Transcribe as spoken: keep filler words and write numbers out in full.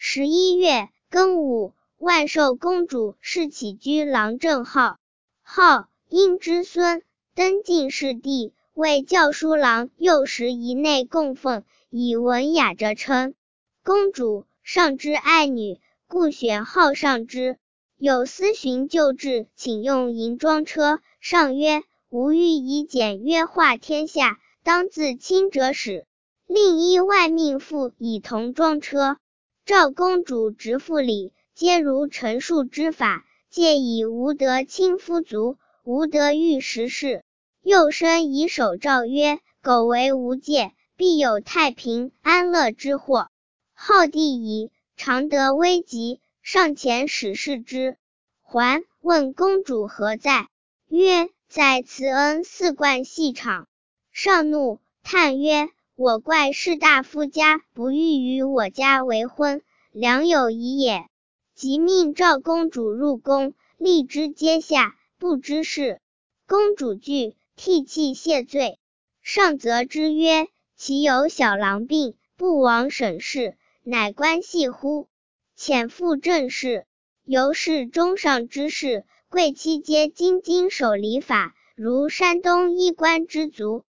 十一月庚午，万寿公主侍起居郎郑浩，号英之孙，登进士第，为校书郎，幼时以内供奉，以文雅着称。公主上之爱女，故选号上之。有司寻旧制，请用银装车，上曰：吾欲以简约化天下，当自亲者使。另依外命妇以同装车。赵公主直复礼，皆如陈述之法，借以无得亲夫族，无得御时事。幼生以手诏曰：苟为无戒，必有太平安乐之祸。后帝以常得危急，上前使视之。还问公主何在，曰：在慈恩寺观戏场。上怒，叹曰：我怪士大夫家不欲与我家为婚，良有疑也。即命赵公主入宫，立之阶下，不知事。公主惧，涕泣谢罪。上责之曰：其有小郎病，不往审视，乃关系乎？遣赴正事。由是中上之事，贵戚皆精经守礼法，如山东衣冠之族。